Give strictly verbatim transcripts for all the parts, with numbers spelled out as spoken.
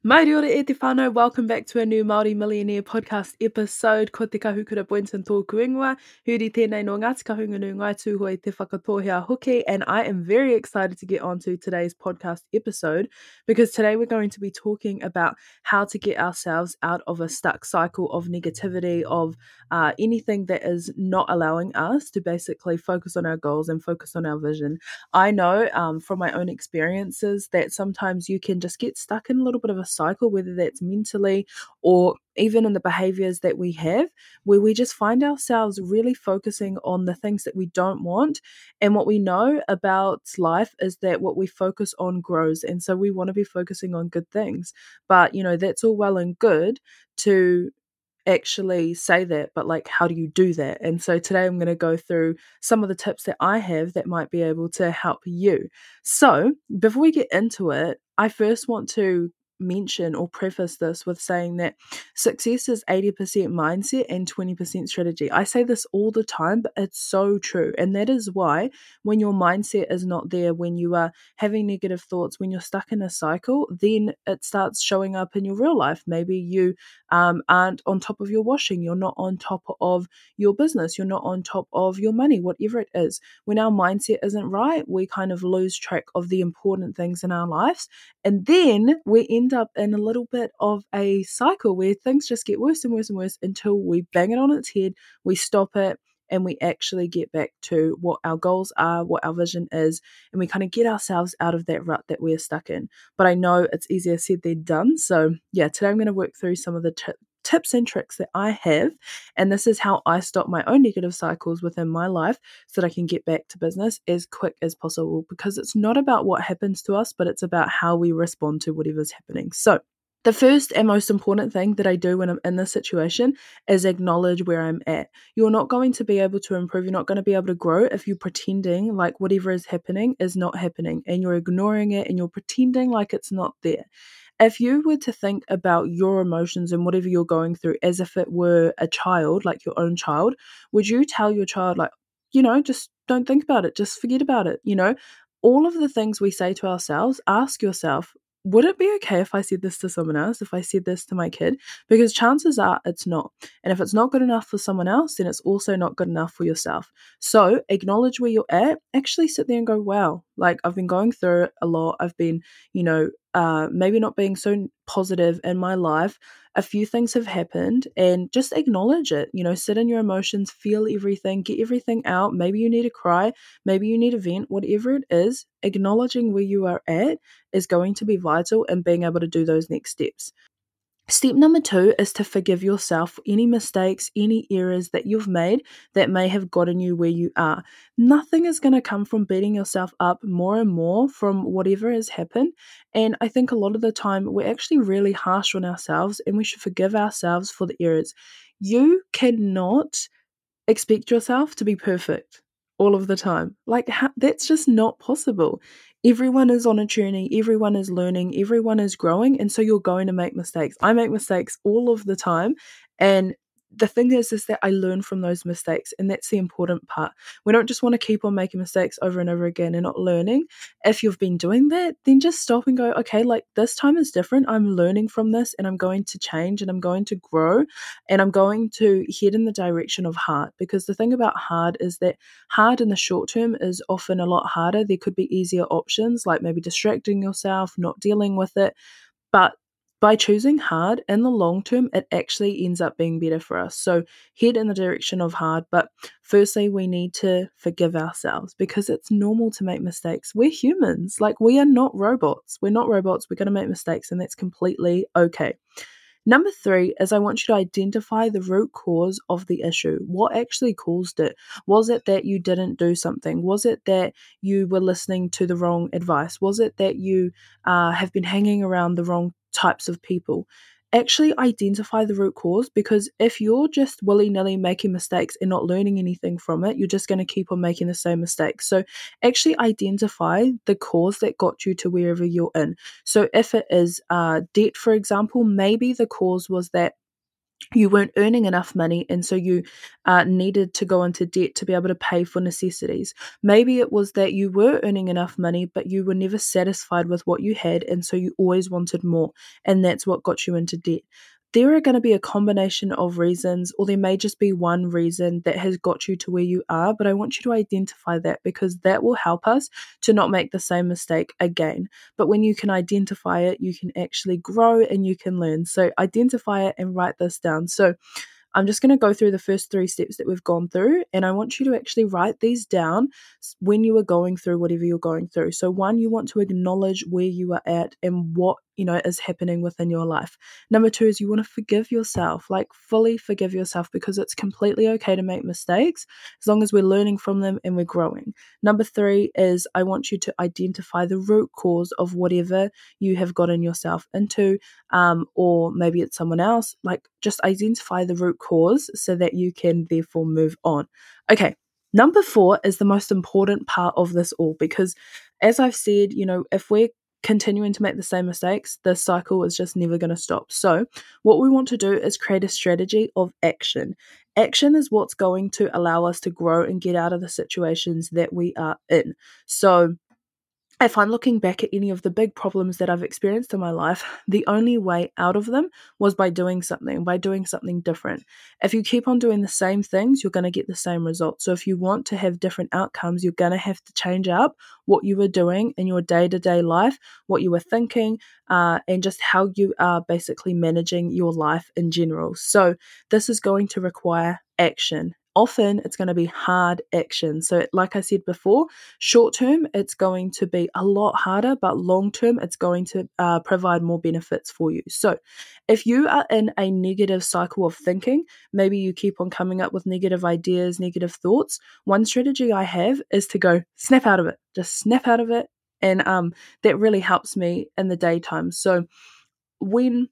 Mai ora e te whānau, welcome back to a new Māori Millionaire podcast episode. Ko te kahukura Boynton tōku ingoa, huri tēnei no Ngāti Kahungunu ngai tūhoi te whakatohea hoki, and I am very excited to get onto today's podcast episode because today we're going to be talking about how to get ourselves out of a stuck cycle of negativity, of uh, anything that is not allowing us to basically focus on our goals and focus on our vision. I know um, from my own experiences that sometimes you can just get stuck in a little bit of a cycle, whether that's mentally or even in the behaviors that we have, where we just find ourselves really focusing on the things that we don't want. And what we know about life is that what we focus on grows. And so we want to be focusing on good things. But, you know, that's all well and good to actually say that, but like, how do you do that? And so today I'm going to go through some of the tips that I have that might be able to help you. So before we get into it, I first want to mention or preface this with saying that success is eighty percent mindset and twenty percent strategy. I say this all the time, but it's so true. And that is why when your mindset is not there, when you are having negative thoughts, when you're stuck in a cycle, then it starts showing up in your real life. Maybe you um, aren't on top of your washing, you're not on top of your business, you're not on top of your money, whatever it is. When our mindset isn't right, we kind of lose track of the important things in our lives. And then we end up in a little bit of a cycle where things just get worse and worse and worse until we bang it on its head, we stop it, and we actually get back to what our goals are, what our vision is, and we kind of get ourselves out of that rut that we're stuck in. But I know it's easier said than done. So yeah, today I'm going to work through some of the t- tips and tricks that I have. And this is how I stop my own negative cycles within my life so that I can get back to business as quick as possible, because it's not about what happens to us, but it's about how we respond to whatever's happening. So the first and most important thing that I do when I'm in this situation is acknowledge where I'm at. You're not going to be able to improve. You're not going to be able to grow if you're pretending like whatever is happening is not happening and you're ignoring it and you're pretending like it's not there. If you were to think about your emotions and whatever you're going through as if it were a child, like your own child, would you tell your child, like, you know, just don't think about it, just forget about it, you know? All of the things we say to ourselves, ask yourself, would it be okay if I said this to someone else, if I said this to my kid? Because chances are it's not. And if it's not good enough for someone else, then it's also not good enough for yourself. So acknowledge where you're at, actually sit there and go, wow, like I've been going through it a lot. I've been, you know, uh, maybe not being so positive in my life. A few things have happened, and just acknowledge it. You know, sit in your emotions, feel everything, get everything out. Maybe you need to cry, maybe you need a vent, whatever it is, acknowledging where you are at is going to be vital in being able to do those next steps. Step number two is to forgive yourself for any mistakes, any errors that you've made that may have gotten you where you are. Nothing is going to come from beating yourself up more and more from whatever has happened. And I think a lot of the time we're actually really harsh on ourselves, and we should forgive ourselves for the errors. You cannot expect yourself to be perfect all of the time. Like, ha- that's just not possible. Everyone is on a journey, everyone is learning, everyone is growing, and so you're going to make mistakes. I make mistakes all of the time, and the thing is is that I learn from those mistakes, and that's the important part. We don't just want to keep on making mistakes over and over again and not learning. If you've been doing that, then just stop and go, okay, like this time is different. I'm learning from this, and I'm going to change, and I'm going to grow, and I'm going to head in the direction of hard. Because the thing about hard is that hard in the short term is often a lot harder. There could be easier options, like maybe distracting yourself, not dealing with it. But by choosing hard in the long term, it actually ends up being better for us. So head in the direction of hard. But firstly, we need to forgive ourselves, because it's normal to make mistakes. We're humans. Like, we are not robots. We're not robots. We're going to make mistakes, and that's completely okay. Number three is I want you to identify the root cause of the issue. What actually caused it? Was it that you didn't do something? Was it that you were listening to the wrong advice? Was it that you uh, have been hanging around the wrong types of people? Actually identify the root cause, because if you're just willy-nilly making mistakes and not learning anything from it, you're just going to keep on making the same mistakes. So actually identify the cause that got you to wherever you're in. So if it is uh, debt, for example, maybe the cause was that you weren't earning enough money, and so you uh, needed to go into debt to be able to pay for necessities. Maybe it was that you were earning enough money, but you were never satisfied with what you had, and so you always wanted more, and that's what got you into debt. There are going to be a combination of reasons, or there may just be one reason that has got you to where you are, but I want you to identify that, because that will help us to not make the same mistake again. But when you can identify it, you can actually grow and you can learn. So identify it and write this down. So I'm just going to go through the first three steps that we've gone through, and I want you to actually write these down when you are going through whatever you're going through. So one, you want to acknowledge where you are at and what, you know, is happening within your life. Number two is you want to forgive yourself, like fully forgive yourself, because it's completely okay to make mistakes as long as we're learning from them and we're growing. Number three is I want you to identify the root cause of whatever you have gotten yourself into, um, or maybe it's someone else. Like, just identify the root cause so that you can therefore move on. Okay. Number four is the most important part of this all, because as I've said, you know, if we're continuing to make the same mistakes, the cycle is just never going to stop. So what we want to do is create a strategy of action. Action is what's going to allow us to grow and get out of the situations that we are in. So if I'm looking back at any of the big problems that I've experienced in my life, the only way out of them was by doing something, by doing something different. If you keep on doing the same things, you're going to get the same results. So if you want to have different outcomes, you're going to have to change up what you were doing in your day-to-day life, what you were thinking, uh, and just how you are basically managing your life in general. So this is going to require action. Often it's going to be hard action. So like I said before, short term, it's going to be a lot harder, but long term, it's going to uh, provide more benefits for you. So if you are in a negative cycle of thinking, maybe you keep on coming up with negative ideas, negative thoughts, one strategy I have is to go snap out of it, just snap out of it. And um, that really helps me in the daytime. So when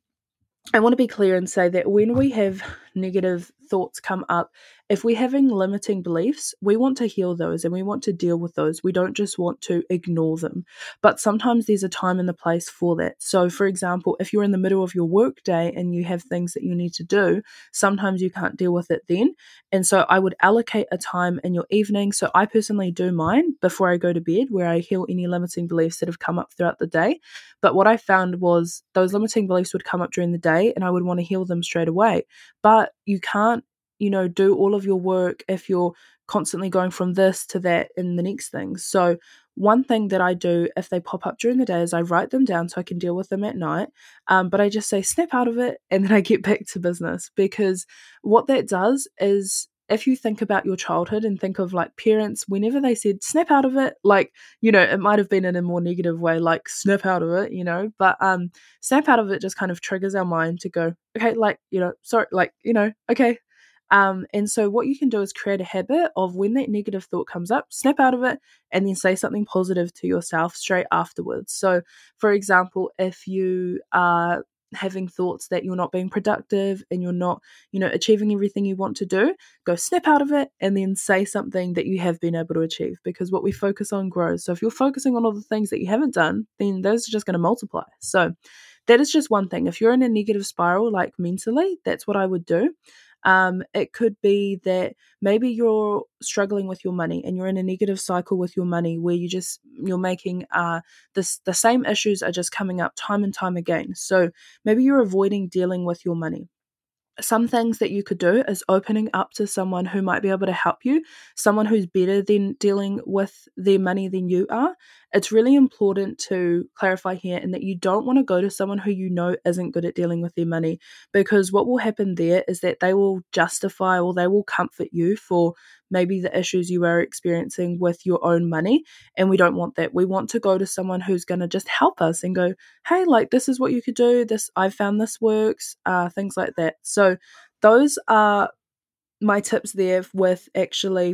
I want to be clear and say that when we have negative thoughts come up, if we're having limiting beliefs, we want to heal those and we want to deal with those. We don't just want to ignore them. But sometimes there's a time and a place for that. So, for example, if you're in the middle of your work day and you have things that you need to do, sometimes you can't deal with it then. And so I would allocate a time in your evening. So I personally do mine before I go to bed, where I heal any limiting beliefs that have come up throughout the day. But what I found was those limiting beliefs would come up during the day and I would want to heal them straight away. But you can't, you know, do all of your work if you're constantly going from this to that and the next thing. So one thing that I do if they pop up during the day is I write them down so I can deal with them at night. Um, but I just say snap out of it and then I get back to business, because what that does is, if you think about your childhood and think of like parents, whenever they said snap out of it, like, you know, it might have been in a more negative way, like snap out of it, you know, but um, snap out of it just kind of triggers our mind to go, okay, like, you know, sorry, like, you know, okay. Um, and so what you can do is create a habit of when that negative thought comes up, snap out of it and then say something positive to yourself straight afterwards. So, for example, if you are having thoughts that you're not being productive and you're not, you know, achieving everything you want to do, go snap out of it and then say something that you have been able to achieve, because what we focus on grows. So if you're focusing on all the things that you haven't done, then those are just going to multiply. So that is just one thing. If you're in a negative spiral, like mentally, that's what I would do. Um, it could be that maybe you're struggling with your money and you're in a negative cycle with your money, where you just you're making uh this the same issues are just coming up time and time again. So maybe you're avoiding dealing with your money. Some things that you could do is opening up to someone who might be able to help you, someone who's better than dealing with their money than you are. It's really important to clarify here, and that you don't want to go to someone who you know isn't good at dealing with their money, because what will happen there is that they will justify or they will comfort you for maybe the issues you are experiencing with your own money. And we don't want that. We want to go to someone who's going to just help us and go, hey, like, this is what you could do. This, I found this works, uh, things like that. So those are my tips there with actually,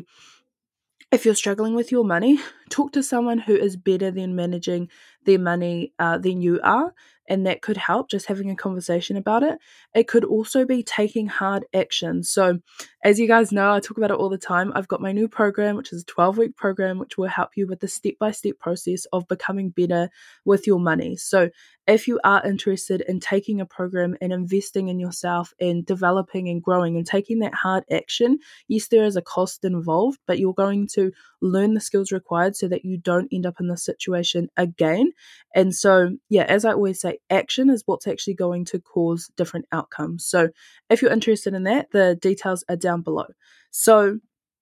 if you're struggling with your money, talk to someone who is better than managing their money uh, than you are. And that could help, just having a conversation about it. It could also be taking hard action. So As you guys know, I talk about it all the time. I've got my new program, which is a twelve-week program, which will help you with the step-by-step process of becoming better with your money. So if you are interested in taking a program and investing in yourself and developing and growing and taking that hard action, yes, there is a cost involved, but you're going to learn the skills required so that you don't end up in this situation again. And so, yeah, as I always say, action is what's actually going to cause different outcomes. So if you're interested in that, the details are down below. So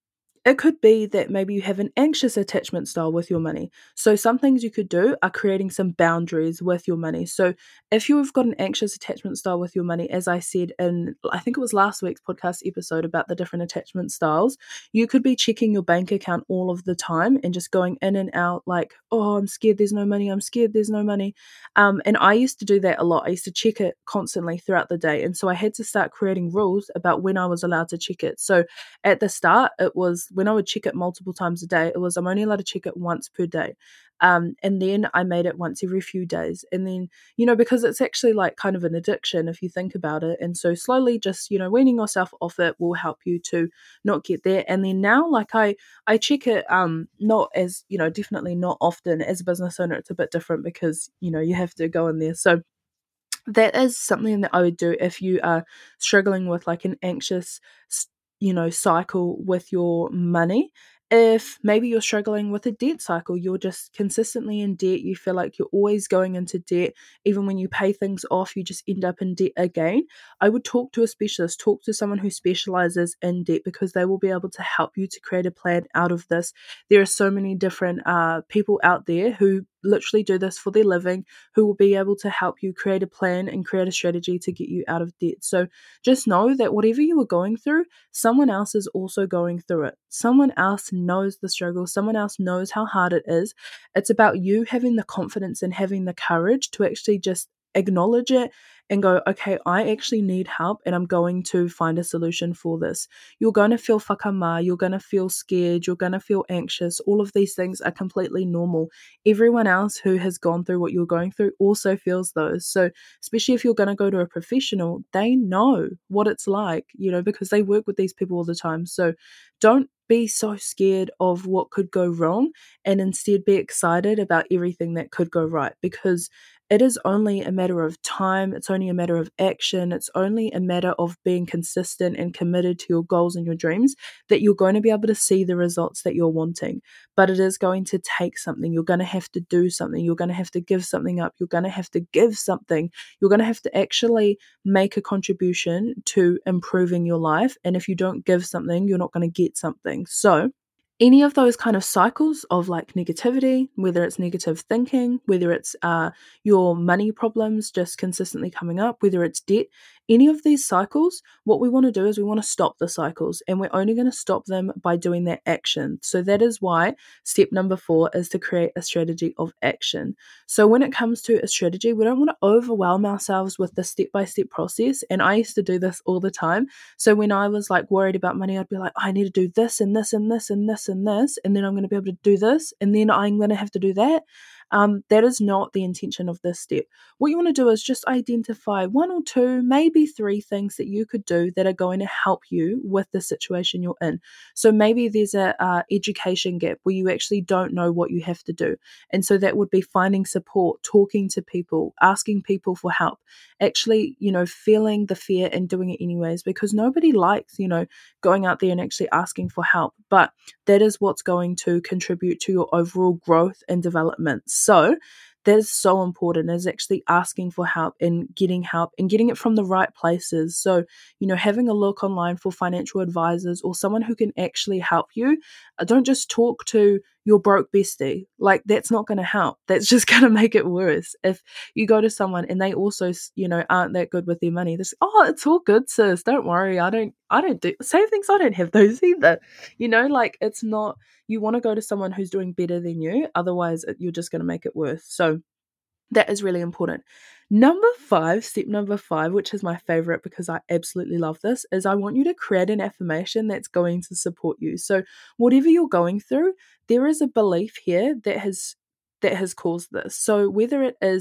it could be that maybe you have an anxious attachment style with your money. So some things you could do are creating some boundaries with your money. So if you've got an anxious attachment style with your money, as I said in, I think it was last week's podcast episode about the different attachment styles, you could be checking your bank account all of the time and just going in and out like, oh, I'm scared there's no money. I'm scared there's no money. Um, and I used to do that a lot. I used to check it constantly throughout the day. And so I had to start creating rules about when I was allowed to check it. So at the start, it was when I would check it multiple times a day, it was I'm only allowed to check it once per day. Um, and then I made it once every few days. And then, you know, because it's actually like kind of an addiction if you think about it. And so slowly just, you know, weaning yourself off it will help you to not get there. And then now, like I, I check it, um, not as, you know, definitely not often. As a business owner, it's a bit different because, you know, you have to go in there. So that is something that I would do if you are struggling with like an anxious, you know, cycle with your money. If maybe you're struggling with a debt cycle, you're just consistently in debt, you feel like you're always going into debt, even when you pay things off, you just end up in debt again. I would talk to a specialist, talk to someone who specializes in debt because they will be able to help you to create a plan out of this. There are so many different uh, people out there who literally do this for their living, who will be able to help you create a plan and create a strategy to get you out of debt. So just know that whatever you are going through, someone else is also going through it. Someone else knows the struggle. Someone else knows how hard it is. It's about you having the confidence and having the courage to actually just acknowledge it and go, okay, I actually need help and I'm going to find a solution for this. You're going to feel whakama, you're going to feel scared, you're going to feel anxious. All of these things are completely normal. Everyone else who has gone through what you're going through also feels those. So especially if you're going to go to a professional, they know what it's like, you know, because they work with these people all the time. So don't be so scared of what could go wrong and instead be excited about everything that could go right, because it is only a matter of time. It's only a matter of action. It's only a matter of being consistent and committed to your goals and your dreams that you're going to be able to see the results that you're wanting. But it is going to take something. You're going to have to do something. You're going to have to give something up. You're going to have to give something. You're going to have to actually make a contribution to improving your life. And if you don't give something, you're not going to get something. So any of those kind of cycles of like negativity, whether it's negative thinking, whether it's uh, your money problems just consistently coming up, whether it's debt, any of these cycles, what we want to do is we want to stop the cycles, and we're only going to stop them by doing that action. So that is why step number four is to create a strategy of action. So when it comes to a strategy, we don't want to overwhelm ourselves with the step-by-step process. And I used to do this all the time. So when I was like worried about money, I'd be like, I need to do this and this and this and this and this, and then I'm going to be able to do this, and then I'm going to have to do that. Um, that is not the intention of this step. What you want to do is just identify one or two, maybe three things that you could do that are going to help you with the situation you're in. So maybe there's a uh, education gap where you actually don't know what you have to do. And so that would be finding support, talking to people, asking people for help, actually, you know, feeling the fear and doing it anyways, because nobody likes, you know, going out there and actually asking for help. But that is what's going to contribute to your overall growth and development. So that is so important, is actually asking for help and getting help and getting it from the right places. So, you know, having a look online for financial advisors or someone who can actually help you. Don't just talk to your broke bestie. Like, that's not going to help. That's just going to make it worse. If you go to someone and they also, you know, aren't that good with their money, they're, oh, it's all good, sis. Don't worry. I don't, I don't do same things. I don't have those either. You know, like, it's not, you want to go to someone who's doing better than you. Otherwise, you're just going to make it worse. So that is really important. Number five, step number five, which is my favorite because I absolutely love this, is I want you to create an affirmation that's going to support you. So whatever you're going through, there is a belief here that has that has caused this. So whether it is,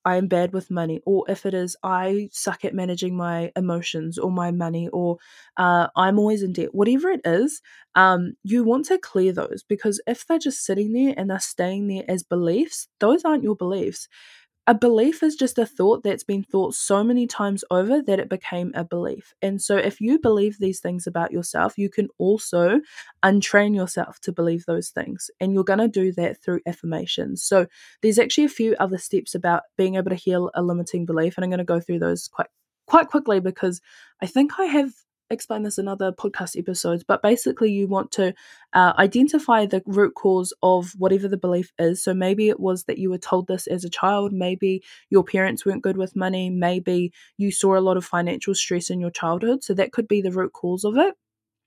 I am bad with money, or if it is I suck at managing my emotions or my money, or uh, I'm always in debt, whatever it is, um, you want to clear those, because if they're just sitting there and they're staying there as beliefs, those aren't your beliefs. A belief is just a thought that's been thought so many times over that it became a belief. And so if you believe these things about yourself, you can also untrain yourself to believe those things. And you're going to do that through affirmations. So there's actually a few other steps about being able to heal a limiting belief. And I'm going to go through those quite quite quickly, because I think I have explained this in other podcast episodes. But basically, you want to uh, identify the root cause of whatever the belief is. So maybe it was that you were told this as a child, maybe your parents weren't good with money, maybe you saw a lot of financial stress in your childhood. So that could be the root cause of it.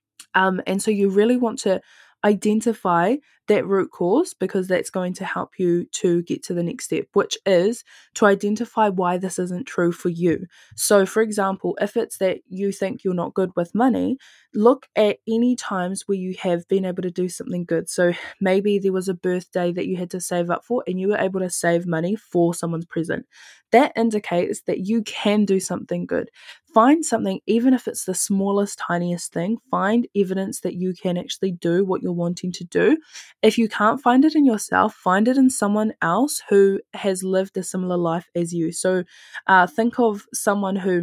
Um, and so you really want to identify that root cause, because that's going to help you to get to the next step, which is to identify why this isn't true for you. So, for example, if it's that you think you're not good with money, look at any times where you have been able to do something good. So maybe there was a birthday that you had to save up for and you were able to save money for someone's present. That indicates that you can do something good. Find something, even if it's the smallest, tiniest thing, find evidence that you can actually do what you're wanting to do. If you can't find it in yourself, find it in someone else who has lived a similar life as you. So uh, think of someone who,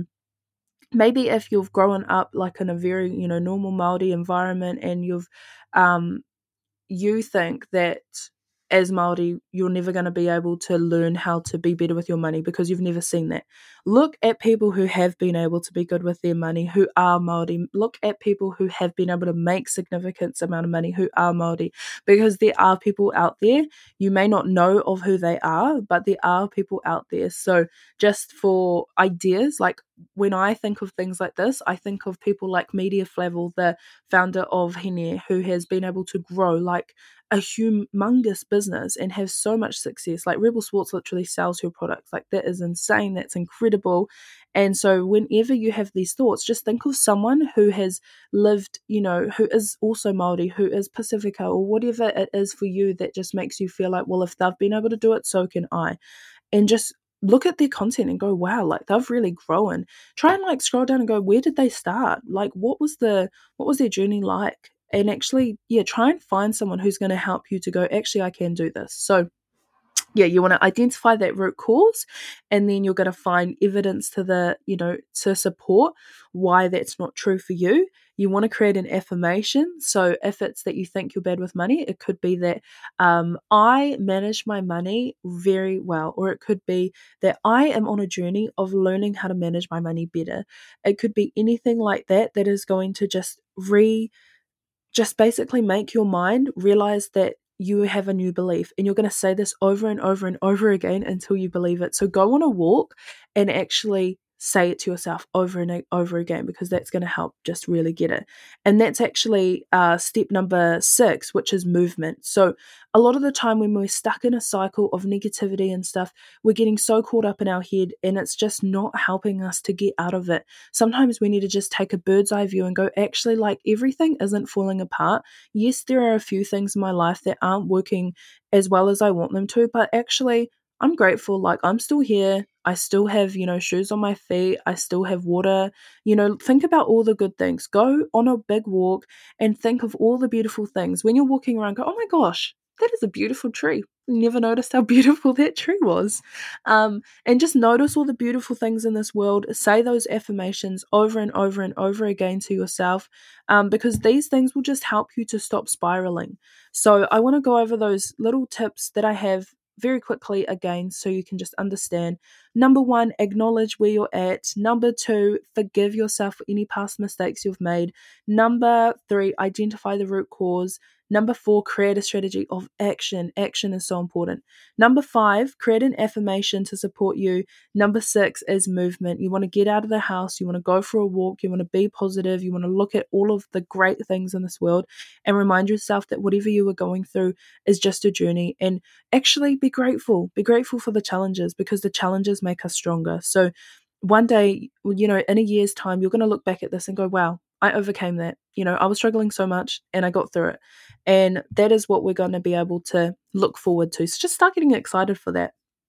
maybe if you've grown up like in a very, you know, normal Māori environment, and you've, um, you think that as Māori, you're never going to be able to learn how to be better with your money because you've never seen that. Look at people who have been able to be good with their money, who are Māori. Look at people who have been able to make significant amount of money, who are Māori, because there are people out there. You may not know of who they are, but there are people out there. So just for ideas, like when I think of things like this, I think of people like Media Flavel, the founder of Hene, who has been able to grow like a humongous business and have so much success. Like Rebel Sports literally sells her products. Like that is insane. That's incredible. And so whenever you have these thoughts, just think of someone who has lived, you know, who is also Māori, who is Pacifica, or whatever it is for you that just makes you feel like, well, if they've been able to do it, so can I. And just look at their content and go, wow, like they've really grown. Try and like scroll down and go, where did they start? Like what was the what was their journey like? And actually, yeah, try and find someone who's going to help you to go, actually, I can do this. So yeah, you want to identify that root cause, and then you're going to find evidence to the, you know, to support why that's not true for you. You want to create an affirmation. So if it's that you think you're bad with money, it could be that um, I manage my money very well, or it could be that I am on a journey of learning how to manage my money better. It could be anything like that that is going to just re just basically make your mind realize that you have a new belief, and you're going to say this over and over and over again until you believe it. So go on a walk and actually say it to yourself over and over again, because that's going to help just really get it. And that's actually uh, step number six, which is movement. So a lot of the time when we're stuck in a cycle of negativity and stuff, we're getting so caught up in our head, and it's just not helping us to get out of it. Sometimes we need to just take a bird's eye view and go, actually, like everything isn't falling apart. Yes, there are a few things in my life that aren't working as well as I want them to, but actually I'm grateful. Like I'm still here. I still have, you know, shoes on my feet. I still have water. You know, think about all the good things. Go on a big walk and think of all the beautiful things. When you're walking around, go, oh my gosh, that is a beautiful tree. Never noticed how beautiful that tree was. Um, and just notice all the beautiful things in this world. Say those affirmations over and over and over again to yourself, um, because these things will just help you to stop spiraling. So I want to go over those little tips that I have very quickly again, so you can just understand. Number one, acknowledge where you're at. Number two, forgive yourself for any past mistakes you've made. Number three, identify the root cause. Number four, create a strategy of action. Action is so important. Number five, create an affirmation to support you. Number six is movement. You want to get out of the house. You want to go for a walk. You want to be positive. You want to look at all of the great things in this world and remind yourself that whatever you are going through is just a journey. And actually be grateful. Be grateful for the challenges, because the challenges make us stronger. So one day, you know, in a year's time, you're going to look back at this and go, wow, I overcame that. You know, I was struggling so much and I got through it. And that is what we're going to be able to look forward to. So just start getting excited for that.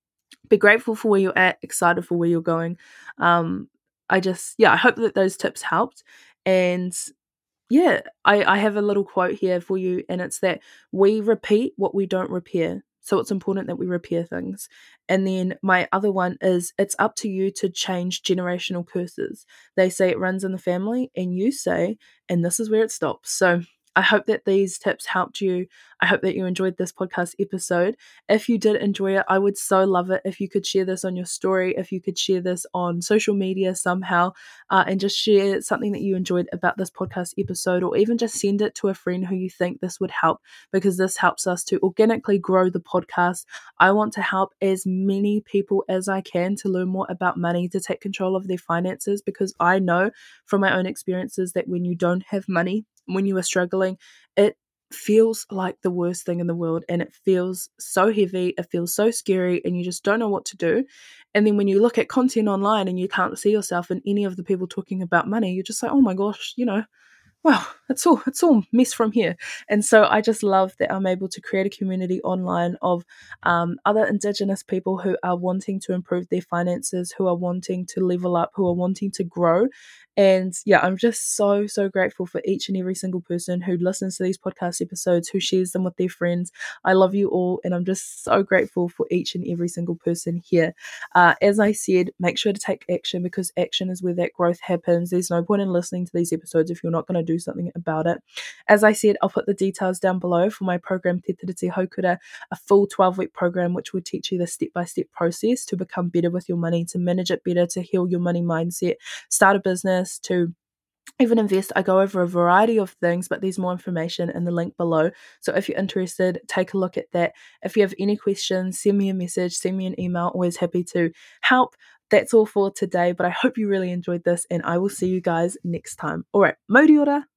be grateful for where you're at, excited for where you're going. Um, I just, yeah, I hope that those tips helped. And yeah, I, I have a little quote here for you, and it's that we repeat what we don't repair. So it's important that we repair things. And then my other one is it's up to you to change generational curses. They say it runs in the family, and you say, and this is where it stops. So I hope that these tips helped you. I hope that you enjoyed this podcast episode. If you did enjoy it, I would so love it if you could share this on your story, if you could share this on social media somehow, uh, and just share something that you enjoyed about this podcast episode, or even just send it to a friend who you think this would help, because this helps us to organically grow the podcast. I want to help as many people as I can to learn more about money, to take control of their finances, because I know from my own experiences that when you don't have money, when you are struggling, it feels like the worst thing in the world, and it feels so heavy, it feels so scary, and you just don't know what to do. And then when you look at content online and you can't see yourself in any of the people talking about money, you're just like, oh my gosh, you know, wow, it's all it's all mess from here. And so I just love that I'm able to create a community online of um, other Indigenous people who are wanting to improve their finances, who are wanting to level up, who are wanting to grow. And yeah, I'm just so, so grateful for each and every single person who listens to these podcast episodes, who shares them with their friends. I love you all, and I'm just so grateful for each and every single person here. Uh, as I said, make sure to take action, because action is where that growth happens. There's no point in listening to these episodes if you're not going to do something about it. As I said, I'll put the details down below for my program Te Tiriti Haukura, a full twelve-week program which will teach you the step-by-step process to become better with your money, to manage it better, to heal your money mindset, start a business, to even invest. I go over a variety of things, but there's more information in the link below. So if you're interested, take a look at that. If you have any questions, send me a message, send me an email. Always happy to help. That's all for today, but I hope you really enjoyed this, and I will see you guys next time. All right, mauri ora.